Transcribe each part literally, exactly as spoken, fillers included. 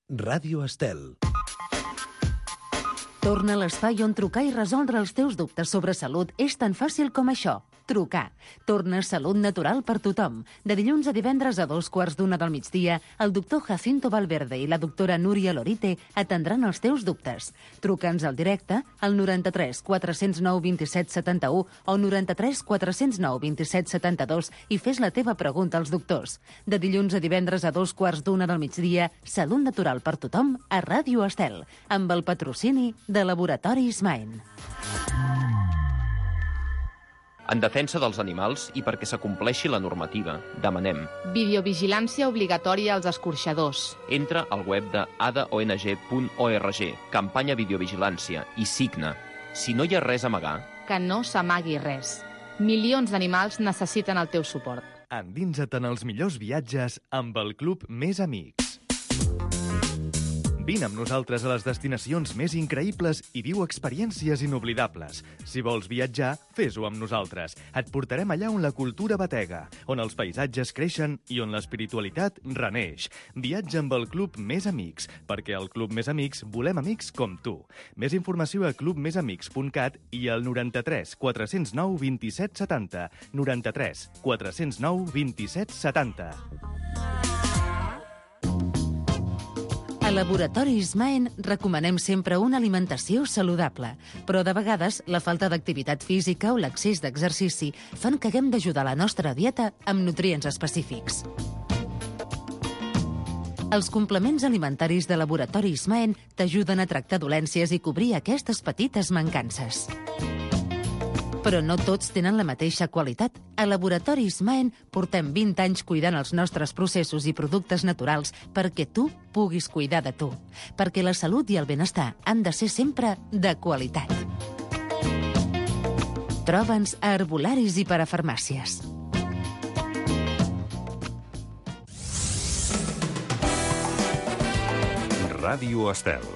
Ràdio Estel. Torna a l'espai on trucar i resoldre els teus dubtes sobre salut és tan fàcil com això. Trucar. Torna Salut Natural per tothom. De dilluns a divendres a dos quarts d'una del migdia, el doctor Jacinto Valverde i la doctora Núria Lorite atendran els teus dubtes. Truca'ns al directe al noranta-tres quatre-cents nou vint-i-set setanta-u o noranta-tres quatre-cents nou vint-i-set setanta-dos i fes la teva pregunta als doctors. De dilluns a divendres a dos quarts d'una del migdia, Salut Natural per tothom a Ràdio Estel, amb el patrocini de Laboratoris Main. En defensa dels animals i perquè s'acompleixi la normativa, demanem videovigilància obligatòria als escorxadors. Entra al web de a d o n g punt org, campanya videovigilància, i signa. Si no hi ha res a amagar... Que no s'amagui res. Milions d'animals necessiten el teu suport. Endinsa't en els millors viatges amb el Club Més Amics. Vine amb nosaltres a les destinacions més increïbles i viu experiències inoblidables. Si vols viatjar, fes-ho amb nosaltres. Et portarem allà on la cultura batega, on els paisatges creixen i on l'espiritualitat reneix. Viatja amb el Club Més Amics, perquè al Club Més Amics volem amics com tu. Més informació a club més amics punt cat i al noranta-tres quatre-cents nou vint-i-set setanta. noranta-tres quatre-cents nou vint-i-set setanta. A Laboratoris Maen recomanem sempre una alimentació saludable, però de vegades la falta d'activitat física o l'excés d'exercici fan que haguem d'ajudar la nostra dieta amb nutrients específics. Els complements alimentaris de Laboratoris Maen t'ajuden a tractar dolències i cobrir aquestes petites mancances. Però no tots tenen la mateixa qualitat. A Laboratoris Maen portem vint anys cuidant els nostres processos i productes naturals perquè tu puguis cuidar de tu. Perquè la salut i el benestar han de ser sempre de qualitat. Troba'ns a herbolaris i parafarmàcies. Ràdio Estel.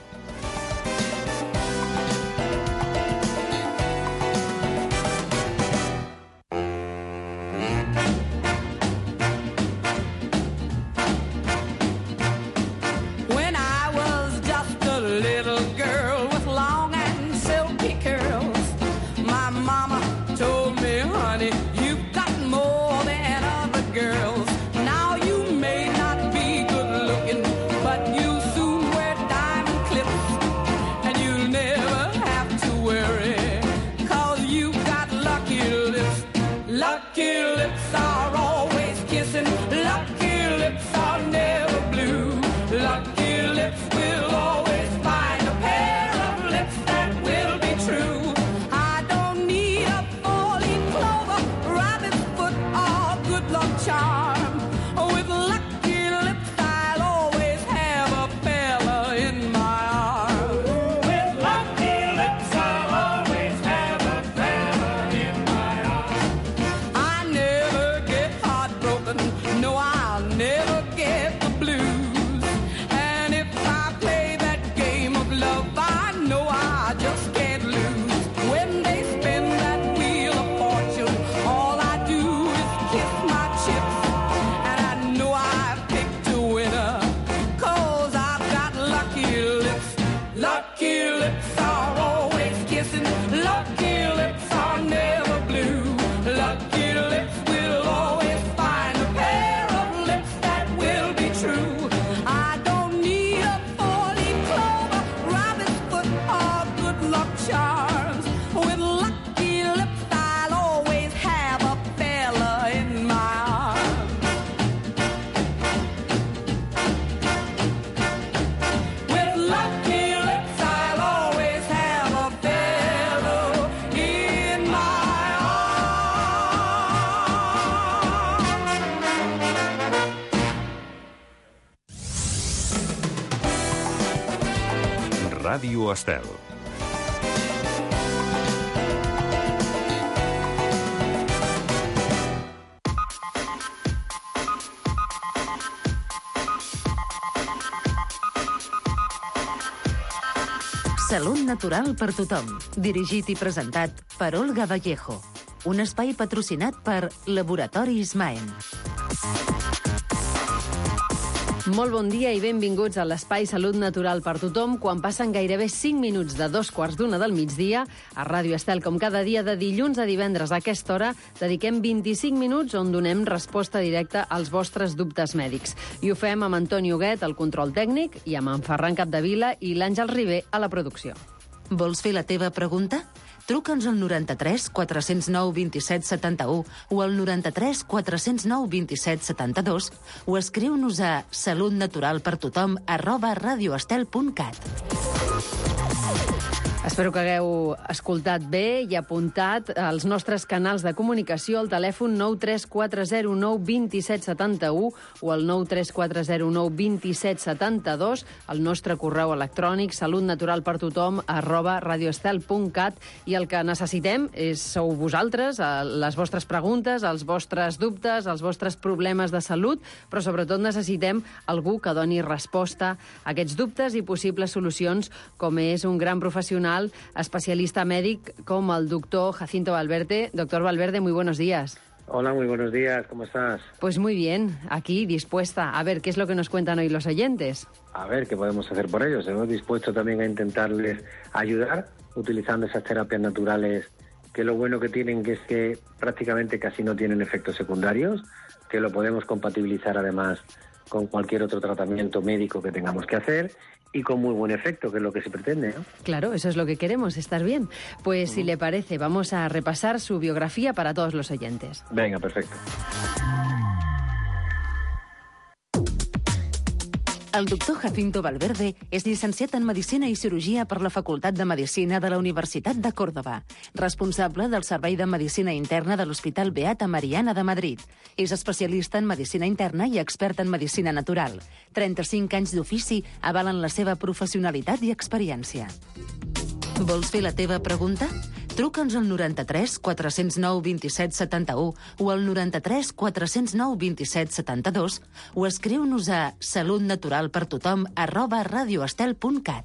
Ràdio Estel. Salut Natural per tothom, dirigit i presentat per Olga Vallejo. Un espai patrocinat per Laboratoris Maen. Molt bon dia i benvinguts a l'Espai Salut Natural per tothom, quan passen gairebé cinc minuts de dos quarts d'una del migdia. A Ràdio Estel, com cada dia, de dilluns a divendres a aquesta hora, dediquem vint-i-cinc minuts on donem resposta directa als vostres dubtes mèdics. I ho fem amb Antoni Huguet, al control tècnic, i amb en Ferran Capdevila i l'Àngel Ribé a la producció. Vols fer la teva pregunta? Truca'ns al noranta-tres quatre zero nou vint-i-set setanta-u o al noranta-tres quatre zero nou vint-i-set setanta-dos o escriu-nos a salutnaturalpertothom arroba radioestel punt cat. Espero que hagueu escoltat bé i apuntat als nostres canals de comunicació al telèfon nou tres quatre zero nou dos set set u o al nou tres quatre zero nou dos set set dos, el nostre correu electrònic salutnaturalpertothom arroba radioestel punt cat, i el que necessitem és sou vosaltres, les vostres preguntes, els vostres dubtes, els vostres problemes de salut, però sobretot necessitem algú que doni resposta a aquests dubtes i possibles solucions, com és un gran professional especialista médic como el doctor Jacinto Valverde. Doctor Valverde, muy buenos días. Hola, muy buenos días, ¿cómo estás? Pues muy bien, aquí dispuesta a ver qué es lo que nos cuentan hoy los oyentes. A ver qué podemos hacer por ellos. Hemos dispuesto también a intentarles ayudar utilizando esas terapias naturales, que lo bueno que tienen que es que prácticamente casi no tienen efectos secundarios, que lo podemos compatibilizar además con cualquier otro tratamiento médico que tengamos que hacer y con muy buen efecto, que es lo que se pretende, ¿no? Claro, eso es lo que queremos, estar bien. Pues uh-huh. Si le parece, vamos a repasar su biografía para todos los oyentes. Venga, perfecto. El doctor Jacinto Valverde és llicenciat en Medicina i Cirurgia per la Facultat de Medicina de la Universitat de Còrdova, responsable del Servei de Medicina Interna de l'Hospital Beata Mariana de Madrid. És especialista en Medicina Interna i expert en Medicina Natural. trenta-cinc anys d'ofici avalen la seva professionalitat i experiència. Vols fer la teva pregunta? Truca'ns al noranta-tres quatre zero nou vint-i-set setanta-u o al noranta-tres quatre zero nou vint-i-set setanta-dos o escriu-nos a salutnaturalpertothom arroba radioestel punt cat.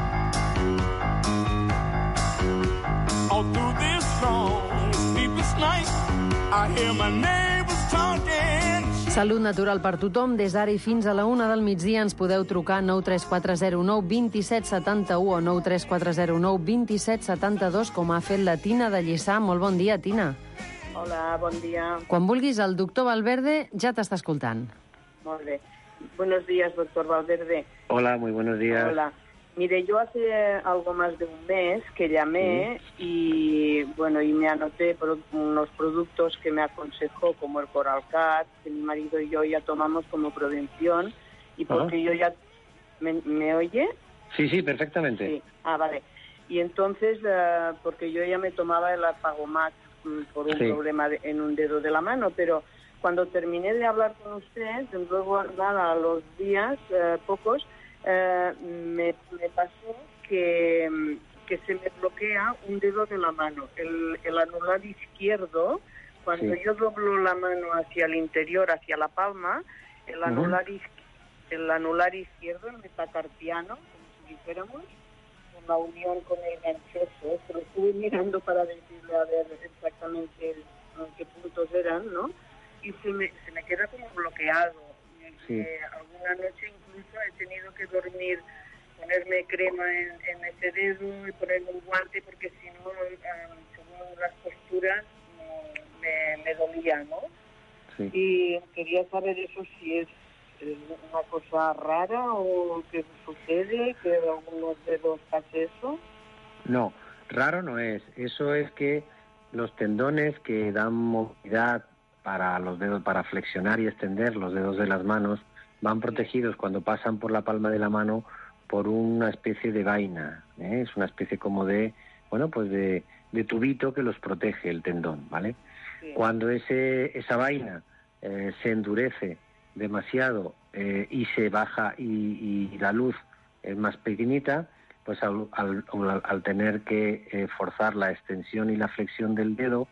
All through this long, sleepless night, I hear my neighbors talking. Salut Natural per tothom, des d'ara i fins a la una del migdia ens podeu trucar nou tres quatre zero nou dos set setanta-u o nou tres quatre zero nou dos set setanta-dos, com ha fet la Tina de Lliçà. Molt bon dia, Tina. Hola, bon dia. Quan vulguis, el doctor Valverde ja t'està escoltant. Molt bé. Buenos días, doctor Valverde. Hola, muy buenos días. Hola. Mire, yo hace algo más de un mes que llamé sí. y bueno y me anoté por unos productos que me aconsejó, como el Coralcat, que mi marido y yo ya tomamos como prevención, y porque uh-huh. yo ya... ¿Me, ¿Me oye? Sí, sí, perfectamente. Sí. Ah, vale. Y entonces, uh, porque yo ya me tomaba el Arpagomax um, por un sí. problema de, en un dedo de la mano, pero cuando terminé de hablar con usted, luego nada, a los días, uh, pocos, Uh, me, me pasó que, que se me bloquea un dedo de la mano, el, el anular izquierdo. Cuando sí. yo doblo la mano hacia el interior, hacia la palma, el anular, uh-huh. el anular izquierdo, el metacarpiano, como si dijéramos, con la unión con el ganchoso, pero estuve mirando para decirle a ver exactamente en qué puntos eran, ¿no? Y se me, se me queda como bloqueado. Sí. Eh, alguna noche incluso he tenido que dormir, ponerme crema en, en ese dedo y ponerme un guante, porque si no, um, según las posturas, um, me, me dolía, ¿no? Sí. Y quería saber eso, si es eh, una cosa rara o qué sucede, que algunos dedos pase eso. No, raro no es. Eso es que los tendones que dan movilidad para los dedos, para flexionar y extender los dedos de las manos, van protegidos cuando pasan por la palma de la mano por una especie de vaina, ¿eh? Es una especie como de, bueno, pues de, de tubito que los protege el tendón, ¿vale? Sí. Cuando ese esa vaina eh, se endurece demasiado eh, y se baja y, y la luz es más pequeñita, pues al, al, al tener que eh, forzar la extensión y la flexión del dedo,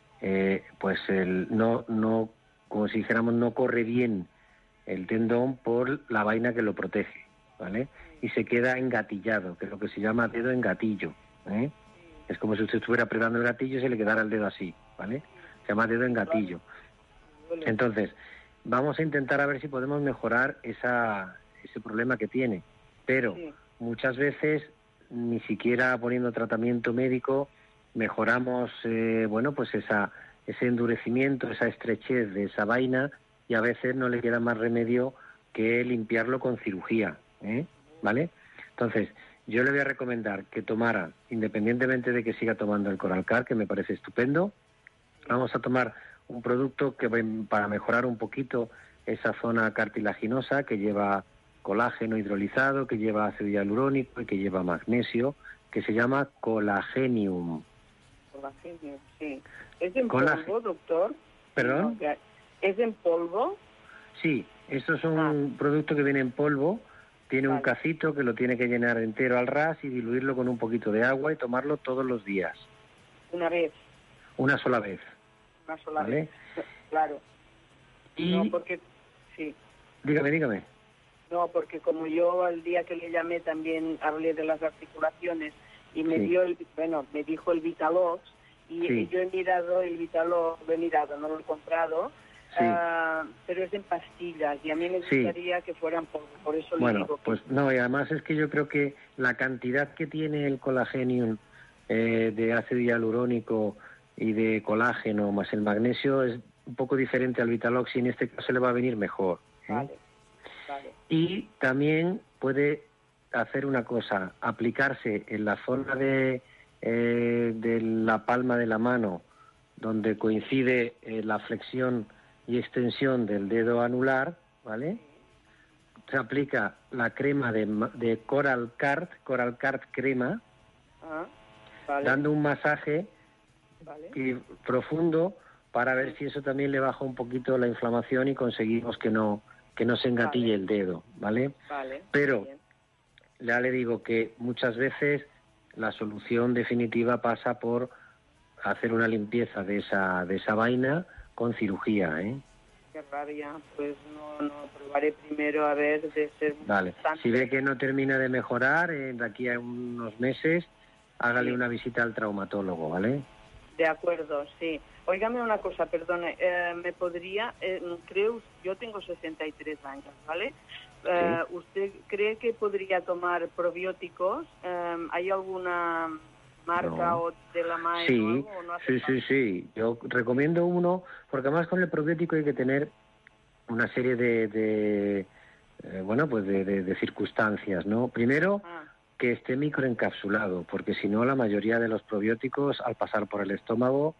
Eh, pues el, no, no, como si dijéramos, no corre bien el tendón por la vaina que lo protege, ¿vale? Y se queda engatillado, que es lo que se llama dedo en gatillo, ¿eh? Es como si usted estuviera apretando el gatillo y se le quedara el dedo así, ¿vale? Se llama dedo en gatillo. Entonces, vamos a intentar a ver si podemos mejorar esa, ese problema que tiene. Pero sí. muchas veces, ni siquiera poniendo tratamiento médico, mejoramos, eh, bueno, pues esa, ese endurecimiento, esa estrechez de esa vaina, y a veces no le queda más remedio que limpiarlo con cirugía, ¿eh? ¿Vale? Entonces, yo le voy a recomendar que tomara, independientemente de que siga tomando el Coralcar, que me parece estupendo, vamos a tomar un producto que para mejorar un poquito esa zona cartilaginosa, que lleva colágeno hidrolizado, que lleva ácido hialurónico y que lleva magnesio, que se llama Colagenium. Colagenium, sí. ¿Es en Colag... polvo, doctor? ¿Perdón? ¿Es en polvo? Sí, esto es un ah. producto que viene en polvo, tiene vale. un cacito que lo tiene que llenar entero al ras y diluirlo con un poquito de agua y tomarlo todos los días. ¿Una vez? Una sola vez. Una sola ¿vale? vez, claro. Y... No, porque... Sí. Dígame, dígame. No, porque como yo el día que le llamé también hablé de las articulaciones y me sí. dio el... Bueno, me dijo el Vitalox y sí. yo he mirado el Vitalox, lo he mirado, no lo he comprado. Sí. Uh, pero es en pastillas y a mí me gustaría sí. que fueran por, por eso bueno, le digo que... pues no, y además es que yo creo que la cantidad que tiene el Colagenium eh, de ácido hialurónico y de colágeno más el magnesio es un poco diferente al Vitalox y en este caso le va a venir mejor, ¿eh? Vale, vale. Y también puede hacer una cosa, aplicarse en la zona de, eh, de la palma de la mano donde coincide eh, la flexión y extensión del dedo anular, ¿vale? Se aplica la crema de, de Coral Cart, Coral Cart crema, ah, vale. dando un masaje vale. y profundo para ver si eso también le baja un poquito la inflamación y conseguimos que no que no se engatille vale. el dedo, ¿vale? Vale. Pero ya le digo que muchas veces la solución definitiva pasa por hacer una limpieza de esa de esa vaina con cirugía, ¿eh? Qué rabia, pues no, no, probaré primero a ver de ser... Vale, si ve que no termina de mejorar, eh, de aquí a unos meses, hágale sí. una visita al traumatólogo, ¿vale? De acuerdo, sí. Óigame una cosa, perdone, eh, me podría, eh, creo, yo tengo sesenta y tres años, ¿vale? Eh, sí. ¿Usted cree que podría tomar probióticos? Eh, ¿Hay alguna... marca no. o de la M A E sí, nuevo, o no hace sí, falta? sí, sí. Yo recomiendo uno, porque además con el probiótico hay que tener una serie de, de eh, bueno, pues de, de, de circunstancias, ¿no? Primero, ah. que esté microencapsulado, porque si no la mayoría de los probióticos al pasar por el estómago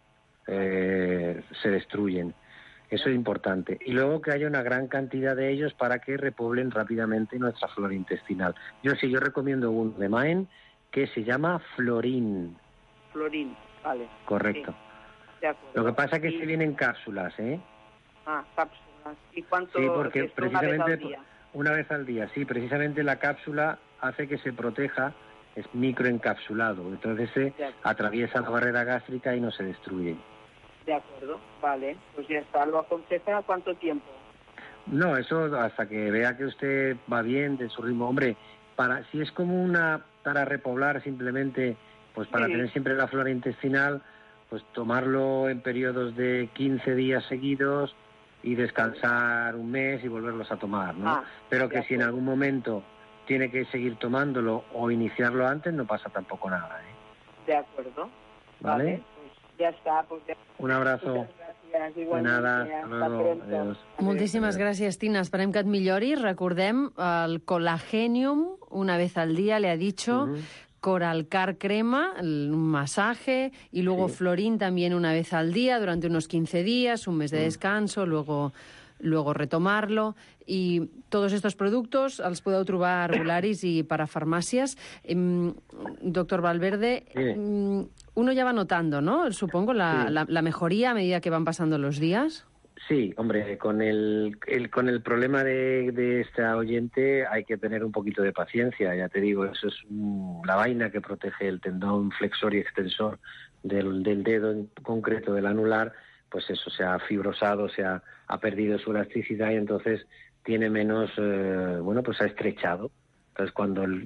eh, se destruyen. Eso es importante. Y luego que haya una gran cantidad de ellos para que repoblen rápidamente nuestra flora intestinal. Yo sí, yo recomiendo uno de M A E N que se llama Florin. Florin, vale. Correcto. Sí. De acuerdo. Lo que pasa es que y... se vienen cápsulas, ¿eh? Ah, cápsulas. ¿Y cuánto? Sí, porque es precisamente una vez al día? Una vez al día, sí. Precisamente la cápsula hace que se proteja, es microencapsulado. Entonces se atraviesa la barrera gástrica y no se destruye. De acuerdo, vale. Pues ya está. ¿Lo aconseja cuánto tiempo? No, eso hasta que vea que usted va bien de su ritmo. Hombre, para si es como una... para repoblar simplemente, pues para sí. tener siempre la flora intestinal, pues tomarlo en periodos de quince días seguidos y descansar un mes y volverlos a tomar, ¿no? Ah, Pero que si en algún momento tiene que seguir tomándolo o iniciarlo antes, no pasa tampoco nada, ¿eh? De acuerdo. ¿Vale? Vale, pues ya está. Pues ya... Un abrazo. Gràcies, de nada, hasta luego. Adiós. Moltíssimes gràcies, Tina. Esperem que et millori. Recordem el Colagenium, una vez al día, le ha dicho... Uh-huh. Coralcar crema, un masaje, y luego sí. Florin también una vez al día durante unos quince días, un mes de descanso, luego, luego retomarlo. Y todos estos productos els podeu trobar a Arbolaris i parafarmàcies. Eh, doctor Valverde, eh, uno ya va notando, ¿no? Supongo la, sí. la, la mejoría a medida que van pasando los días. Sí, hombre, con el, el con el problema de, de esta oyente hay que tener un poquito de paciencia, ya te digo, eso es un, la vaina que protege el tendón flexor y extensor del, del dedo en concreto del anular, pues eso se ha fibrosado, se ha, ha perdido su elasticidad y entonces tiene menos, eh, bueno, pues ha estrechado. Entonces cuando el,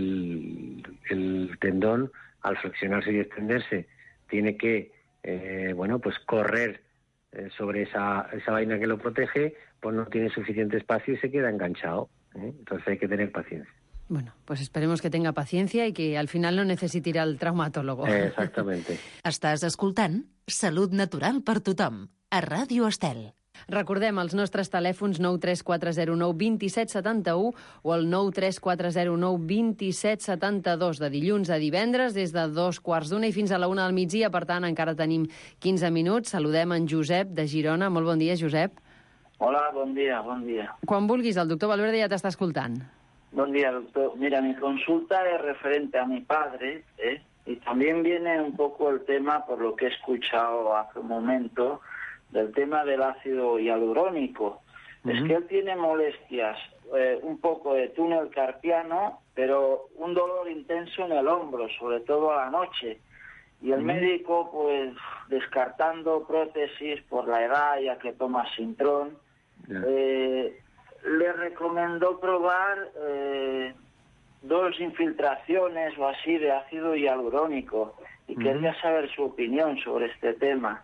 el, el tendón, al flexionarse y extenderse, tiene que, eh, bueno, pues correr eh, sobre esa, esa vaina que lo protege, pues no tiene suficiente espacio y se queda enganchado. ¿eh? Entonces hay que tener paciencia. Bueno, pues esperemos que tenga paciencia i que al final no necessiti ir al traumatólogo. Eh, exactamente. Estàs escoltant Salut Natural per Tothom, a Ràdio Estel. Recordem els nostres telèfons nou tres quatre zero nou dos set set u o el nou tres quatre zero nou dos set set dos de dilluns a divendres des de dos quarts d'una i fins a la una del migdia. Per tant, encara tenim quinze minuts. Saludem en Josep de Girona. Molt bon dia, Josep. Hola, bon dia, bon dia. Quan vulguis, el doctor Valverde ja t'està escoltant. Buen día, doctor. Mira, mi consulta es referente a mi padre, ¿eh? Y también viene un poco el tema, por lo que he escuchado hace un momento, del tema del ácido hialurónico. Uh-huh. Es que él tiene molestias, eh, un poco de túnel carpiano, pero un dolor intenso en el hombro, sobre todo a la noche. Y el uh-huh. médico, pues, descartando prótesis por la edad, ya que toma Sintrón, yeah. eh, le recomendó probar eh, dos infiltraciones o así de ácido hialurónico y uh-huh. quería saber su opinión sobre este tema.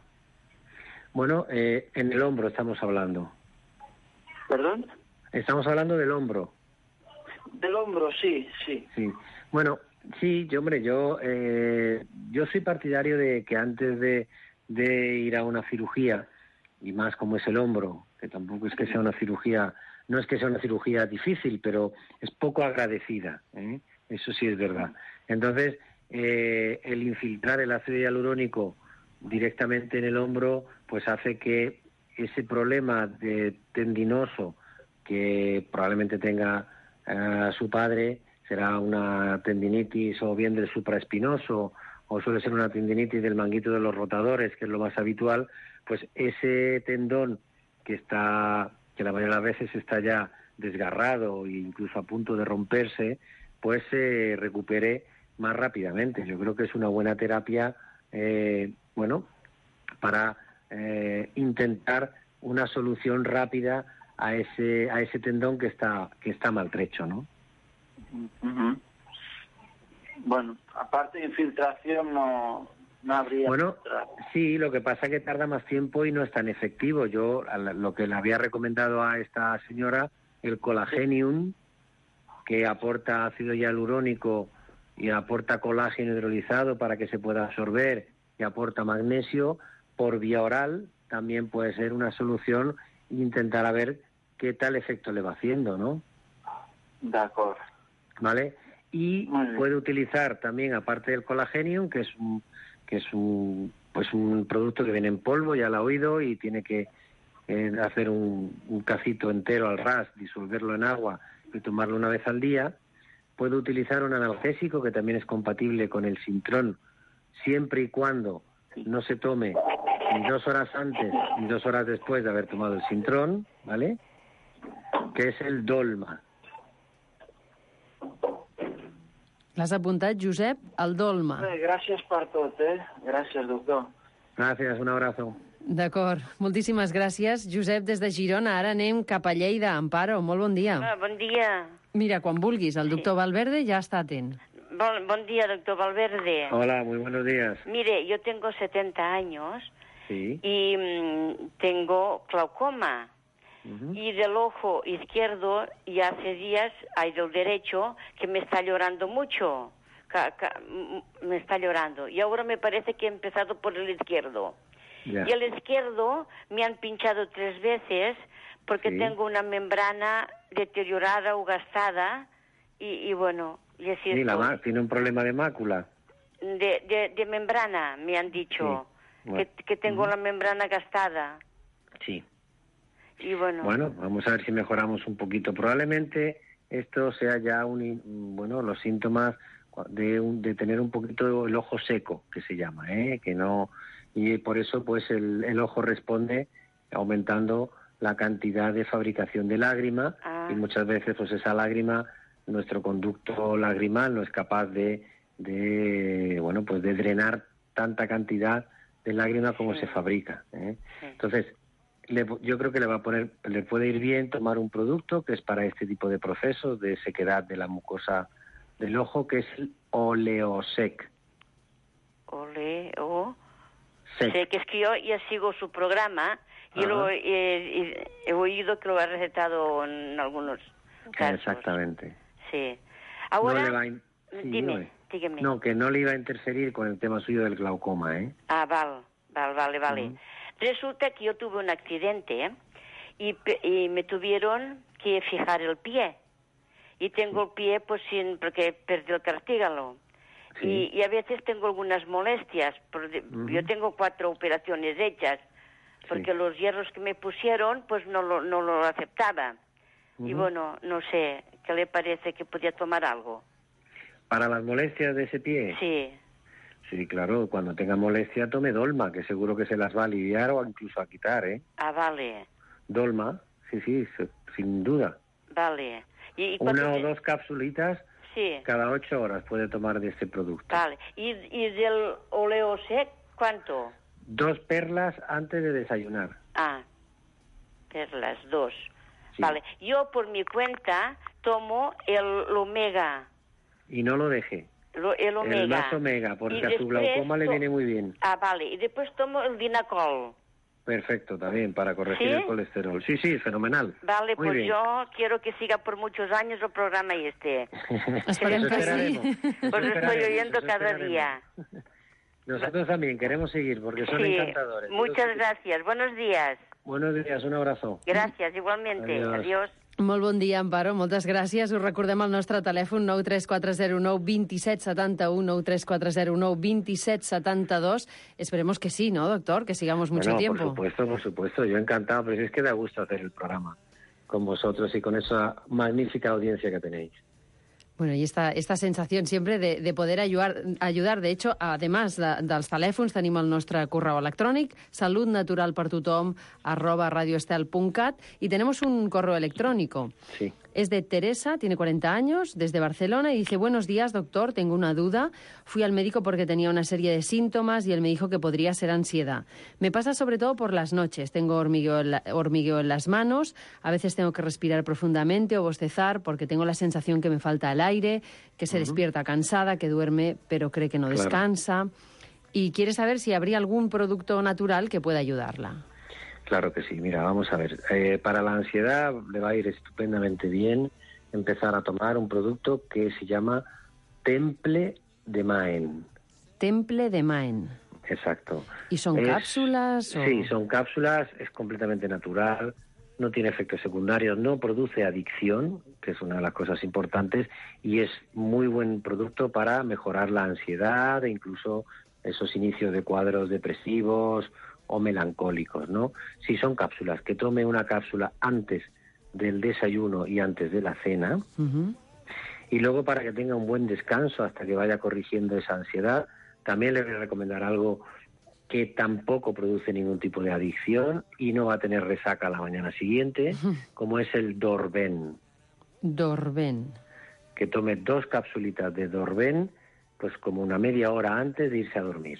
Bueno, eh, en el hombro estamos hablando. ¿Perdón? Estamos hablando del hombro. Del hombro, sí, sí. Sí. Bueno, sí, yo, hombre, yo eh, yo soy partidario de que antes de, de ir a una cirugía, y más como es el hombro, que tampoco es que sea una cirugía... No es que sea una cirugía difícil, pero es poco agradecida, ¿eh? Eso sí es verdad. Entonces, eh, el infiltrar el ácido hialurónico directamente en el hombro, pues hace que ese problema de tendinoso que probablemente tenga eh, su padre, será una tendinitis o bien del supraespinoso, o suele ser una tendinitis del manguito de los rotadores, que es lo más habitual, pues ese tendón que está... que la mayoría de las veces está ya desgarrado e incluso a punto de romperse, pues se eh, recupere más rápidamente. Yo creo que es una buena terapia, eh, bueno, para eh, intentar una solución rápida a ese a ese tendón que está que está maltrecho, ¿no? Uh-huh. Bueno, aparte de infiltración no... No habría... Bueno, sí, lo que pasa es que tarda más tiempo y no es tan efectivo. Yo lo que le había recomendado a esta señora, el Colagenium, que aporta ácido hialurónico y aporta colágeno hidrolizado para que se pueda absorber y aporta magnesio, por vía oral también puede ser una solución e intentar a ver qué tal efecto le va haciendo, ¿no? De acuerdo. ¿Vale? Y puede utilizar también, aparte del Colagenium, que es un... que es un pues un producto que viene en polvo, ya lo ha oído, y tiene que eh, hacer un, un cacito entero al ras, disolverlo en agua y tomarlo una vez al día. Puede utilizar un analgésico que también es compatible con el Sintrón, siempre y cuando no se tome ni dos horas antes ni dos horas después de haber tomado el Sintrón, ¿vale? Que es el Dolma. L'has apuntat, Josep? El Dolma. Bé, gràcies per tot, eh? Gràcies, doctor. Gràcies, un abrazo. D'acord, moltíssimes gràcies. Josep, des de Girona, ara anem cap a Lleida. Amparo, molt bon dia. Ah, bon dia. Mira, quan vulguis, el doctor sí. Valverde ja està atent. Bon, bon día, doctor Valverde. Hola, muy buenos días. Mire, yo tengo setenta años sí. y mmm, tengo glaucoma. Uh-huh. Y del ojo izquierdo ya hace días, hay del derecho, que me está llorando mucho. Ca, ca, me está llorando. Y ahora me parece que he empezado por el izquierdo. Yeah. Y el izquierdo me han pinchado tres veces porque sí. tengo una membrana deteriorada o gastada. Y, y bueno, y así sí, es. La tiene un problema de mácula. De, de, de membrana, me han dicho. Sí. Bueno. que, que tengo uh-huh. la membrana gastada. Sí. Y bueno. Bueno, vamos a ver si mejoramos un poquito. Probablemente esto sea ya un, bueno, los síntomas de, un, de tener un poquito el ojo seco, que se llama, ¿eh? Que no, y por eso pues el, el ojo responde aumentando la cantidad de fabricación de lágrima ah. y muchas veces pues esa lágrima, nuestro conducto lagrimal no es capaz de, de bueno, pues de drenar tanta cantidad de lágrima como sí. se fabrica, ¿eh? Sí. Entonces, Le, yo creo que le va a poner, le puede ir bien tomar un producto que es para este tipo de procesos de sequedad de la mucosa del ojo, que es el Oleosec. Oleo. sé que es que yo ya sigo su programa y lo, eh, eh, he oído que lo ha recetado en algunos casos. Exactamente. Sí. Ahora, no le va a in... sí, dime, dígame. No, que no le iba a interferir con el tema suyo del glaucoma, ¿eh? Ah, vale, vale, vale, vale. Uh-huh. Resulta que yo tuve un accidente, ¿eh? y, y me tuvieron que fijar el pie. Y tengo el pie, pues, sin, porque perdí el cartílago. Sí. Y, y a veces tengo algunas molestias. Porque uh-huh. Yo tengo cuatro operaciones hechas, porque sí. los hierros que me pusieron, pues no lo, no lo aceptaba. Uh-huh. Y bueno, no sé, ¿qué le parece que podía tomar algo? ¿Para las molestias de ese pie? Sí. Sí, claro, cuando tenga molestia tome Dolma, que seguro que se las va a aliviar o incluso a quitar, ¿eh? Ah, vale. Dolma, sí, sí, sin duda. Vale. ¿Y, y Una o dos capsulitas sí. cada ocho horas puede tomar de este producto. Vale. ¿Y, y del Oleosec cuánto? Dos perlas antes de desayunar. Ah, perlas, dos. Sí. Vale. Yo por mi cuenta tomo el Omega. Y no lo deje. Lo, el Omega. El más Omega, porque y a su glaucoma le viene muy bien. Ah, vale. Y después tomo el Dinacol. Perfecto, también, para corregir ¿Sí? el colesterol. Sí, sí, fenomenal. Vale, muy pues bien. Yo quiero que siga por muchos años el programa este. Esperemos que sí. Pues lo estoy oyendo cada día. Nosotros también queremos seguir, porque son sí. encantadores. Muchas gracias. Buenos días. Buenos días, un abrazo. Gràcies, igualmente. Adiós. Adiós. Molt bon dia, Amparo. Moltes gràcies. Us recordem el nostre telèfon nou tres quatre zero nou dos set set u, nou tres quatre zero nou dos set set dos. Esperemos que sí, ¿no, doctor? Que sigamos mucho bueno, tiempo. Por supuesto, por supuesto. Yo encantado, pero es que da gusto hacer el programa con vosotros y con esa magnífica audiencia que tenéis. Bueno, y esta, esta sensación siempre de, de poder ayudar, ayudar. De hecho, además de, dels telèfons, tenim el nostre correu electrònic, saludnaturalpertothom arroba radioestel punto cat, y tenemos un correo electrónico. Sí. Es de Teresa, tiene cuarenta años, desde Barcelona, y dice: buenos días, doctor, tengo una duda. Fui al médico porque tenía una serie de síntomas y él me dijo que podría ser ansiedad. Me pasa sobre todo por las noches. Tengo hormigueo en, la, hormigueo en las manos, a veces tengo que respirar profundamente o bostezar porque tengo la sensación que me falta el aire, que se uh-huh. despierta cansada, que duerme pero cree que no claro. descansa. Y quiere saber si habría algún producto natural que pueda ayudarla. Claro que sí. Mira, vamos a ver. Eh, para la ansiedad le va a ir estupendamente bien empezar a tomar un producto que se llama Temple de Maen. Temple de Maen. Exacto. ¿Y son es, cápsulas? O... Sí, son cápsulas, es completamente natural, no tiene efectos secundarios, no produce adicción, que es una de las cosas importantes, y es muy buen producto para mejorar la ansiedad e incluso esos inicios de cuadros depresivos o melancólicos, ¿no? Si son cápsulas, que tome una cápsula antes del desayuno y antes de la cena, uh-huh. y luego para que tenga un buen descanso hasta que vaya corrigiendo esa ansiedad. También le voy a recomendar algo que tampoco produce ningún tipo de adicción y no va a tener resaca la mañana siguiente, uh-huh. como es el Dorben. Dorben. Que tome dos capsulitas de Dorben, pues como una media hora antes de irse a dormir.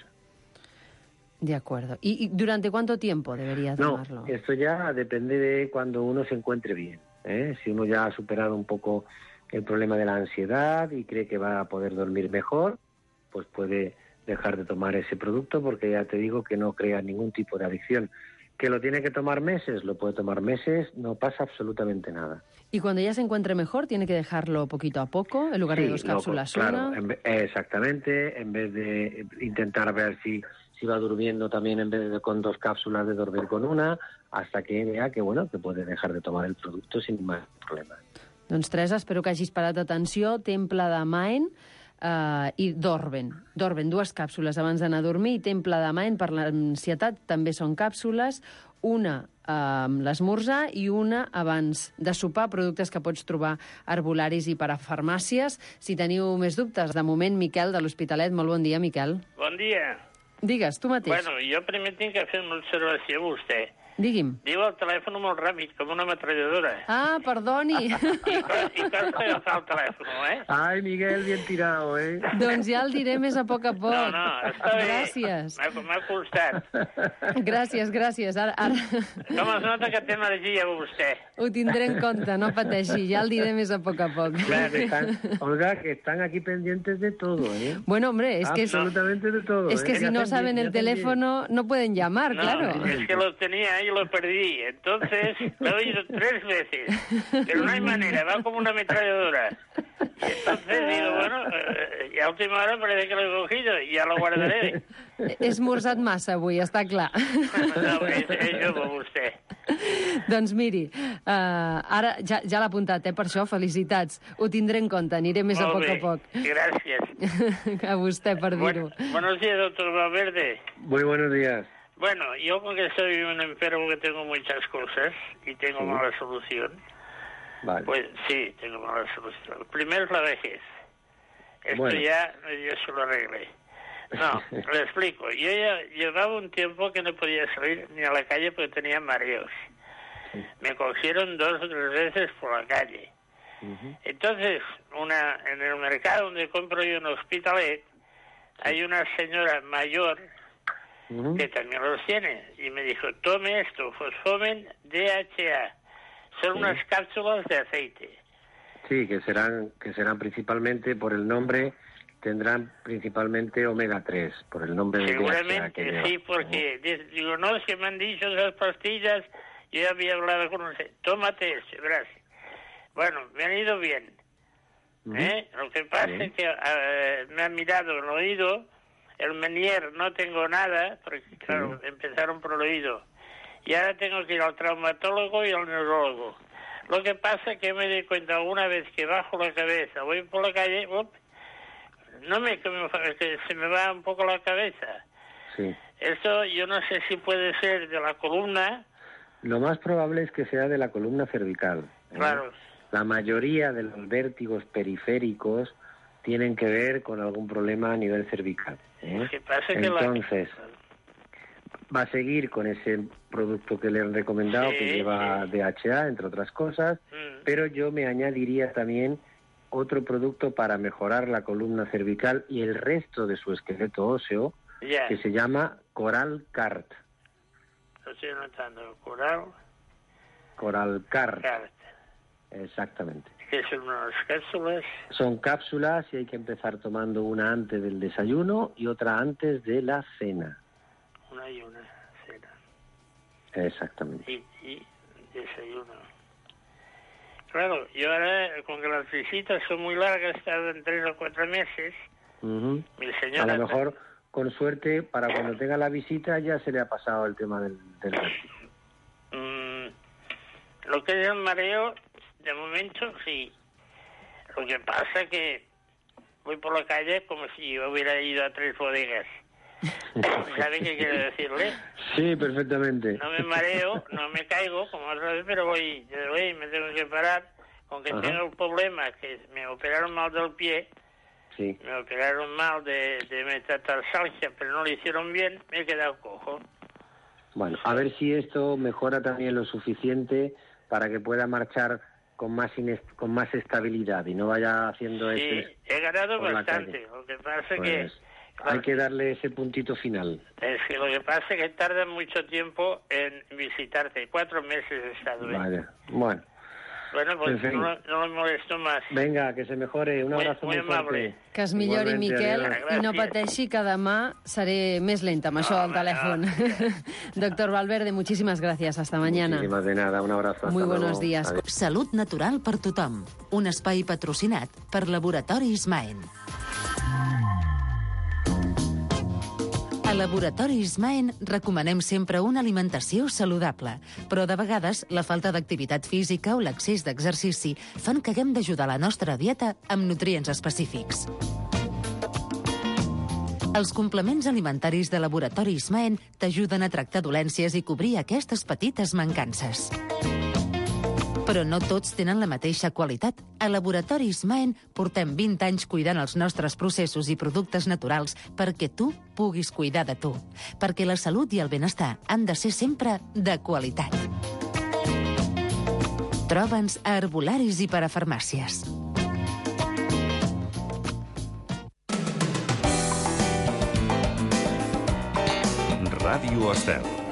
De acuerdo. ¿Y, y durante cuánto tiempo debería tomarlo? No, esto ya depende de cuando uno se encuentre bien, ¿eh? Si uno ya ha superado un poco el problema de la ansiedad y cree que va a poder dormir mejor, pues puede dejar de tomar ese producto, porque ya te digo que no crea ningún tipo de adicción. ¿Que lo tiene que tomar meses? Lo puede tomar meses, no pasa absolutamente nada. ¿Y cuando ya se encuentre mejor, tiene que dejarlo poquito a poco, en lugar sí, de dos cápsulas no, claro, una? En vez, exactamente, en vez de intentar ver si, si va durmiendo también, en vez de con dos cápsulas, de dormir con una, hasta que vea que, bueno, que puede dejar de tomar el producto sin más problemas. Doncs Teresa, espero que hagis parat atenció. Temple de Maen uh, i Dorben. Dorben, dues càpsules abans d'anar a dormir, i Temple de Maen per l'ansietat també són càpsules, una amb uh, l'esmorzar i una abans de sopar, productes que pots trobar a herbolaris i per a farmàcies. Si teniu més dubtes, de moment, Miquel, de l'Hospitalet. Molt bon dia, Miquel. Bon dia. Digues, tu mateix. Bueno, jo primer tinc que fer una observació a vostè. Digui'm. Diu el telèfon molt ràpid, com una metralladora. Ah, perdoni. I, I costa agafar el telèfon, eh? Ai, Miguel, bien tirado, eh? Doncs ja el diré més a poc a poc. No, no, està bé. Gràcies. M'ha costat. Gràcies, gràcies. Ara, ara... Com es nota que té energia vostè? Ho tindré en compte, no pateixi. Ja el diré més a poc a poc. Claro, que están, Olga, que están aquí pendientes de todo, ¿eh? Bueno, hombre, es que... Absolutamente de todo. Es que ¿eh? si no saben el teléfono, no pueden llamar, no, claro. Es que lo tenía y lo perdí. Entonces, lo he oído tres veces. Pero no hay manera, va como una ametralladora. Entonces digo, bueno, eh, y a última hora parece que lo he cogido y ya lo guardaré. He esmorzat massa avui, està clar. No, és, és jove, vostè. Doncs miri, uh, ara ja, ja l'ha apuntat, eh, per això, felicitats. Ho tindré en compte, aniré més Molt a poc bé. a poc. Gràcies. A vostè per dir-ho. Bueno, buenos días, doctor Valverde. Muy buenos días. Bueno, yo porque soy un enfermo que tengo muchas cosas y tengo Sí. mala solución, Vale. pues sí, tengo mala solución. Primero es la vejez. Esto Bueno. ya yo se lo arreglé. No, le explico. Yo ya llevaba un tiempo que no podía salir ni a la calle porque tenía mareos. Sí. Me cogieron dos o tres veces por la calle. Ujú. Entonces, una en el mercado donde compro yo un Hospitalet, hay una señora mayor Ujú. que también los tiene, y me dijo, tome esto, Fosfomen D H A. Son Sí. unas cápsulas de aceite. Sí, que serán, que serán principalmente, por el nombre, tendrán principalmente omega tres, por el nombre de D H A que Seguramente, lleva. sí, porque di- digo, no, es que me han dicho esas pastillas, yo ya había hablado con usted, tómate esto, gracias. Bueno, me han ido bien. Ujú. ¿eh? Lo que pasa Bien. es que eh, me han mirado el oído, el Menier no tengo nada, porque claro, empezaron por el oído. Y ahora tengo que ir al traumatólogo y al neurólogo. Lo que pasa es que me doy cuenta alguna vez que bajo la cabeza, voy por la calle, ¡up! no me, que me que se me va un poco la cabeza. Sí. Eso yo no sé si puede ser de la columna. Lo más probable es que sea de la columna cervical. ¿eh? Claro. La mayoría de los vértigos periféricos tienen que ver con algún problema a nivel cervical. ¿eh? Lo que pasa es que Entonces, va a seguir con ese producto que le han recomendado, Sí, que lleva sí. D H A, entre otras cosas, Mm. pero yo me añadiría también otro producto para mejorar la columna cervical y el resto de su esqueleto óseo, Ya, que se llama Coral Cart. lo estoy notando. Coral Coral Cart, Cart, exactamente. que son unas cápsulas. Son cápsulas y hay que empezar tomando una antes del desayuno y otra antes de la cena. Una y una cena. Exactamente. Y, y desayuno. Claro, yo ahora, con que las visitas son muy largas, tardan tres o cuatro meses, Ujú. mi A señora... lo mejor, con suerte, para cuando tenga la visita ya se le ha pasado el tema del, del vértigo. Mm, lo que es el mareo, de momento sí. Lo que pasa que voy por la calle como si yo hubiera ido a tres bodegas. ¿Sabe qué quiero decirle? Sí, perfectamente. No me mareo, no me caigo como otra vez, pero voy, voy me tengo que parar. Con que Ajá. tengo el problema que me operaron mal del pie, Sí. me operaron mal de, de metatarsalgia, pero no lo hicieron bien, me he quedado cojo. Bueno, a ver si esto mejora también lo suficiente para que pueda marchar con más inest- con más estabilidad y no vaya haciendo Sí, este. he ganado por la bastante. calle. Lo que pasa es Pues, que... claro, hay que darle ese puntito final. Es que lo que pasa es que tarda mucho tiempo en visitarte. Cuatro meses he estado. ¿eh? Vaya. Bueno, Bueno, pues en fin. no, no lo molesto más. venga, que se mejore. Un Muy- abrazo muy muy, fuerte. amable. Que es millori, Igualmente, Miquel, adiós. i no Gràcies. pateixi que demà seré més lenta amb això del home, telèfon. Doctor Valverde, muchísimas gracias. Hasta mañana. Muchísimas de nada. Un abrazo. Muy hasta buenos luego. días. Adiós. Salut natural per tothom. Un espai patrocinat per Laboratoris Maen. A Laboratoris Maen recomanem sempre una alimentació saludable, però de vegades la falta d'activitat física o l'excés d'exercici fan que haguem d'ajudar la nostra dieta amb nutrients específics. Els complements alimentaris de Laboratoris Maen t'ajuden a tractar dolències i cobrir aquestes petites mancances. Però no tots tenen la mateixa qualitat. A Laboratoris Maen portem vint anys cuidant els nostres processos i productes naturals perquè tu puguis cuidar de tu. Perquè la salut i el benestar han de ser sempre de qualitat. Troba'ns a herbolaris i parafarmàcies. Ràdio Estel.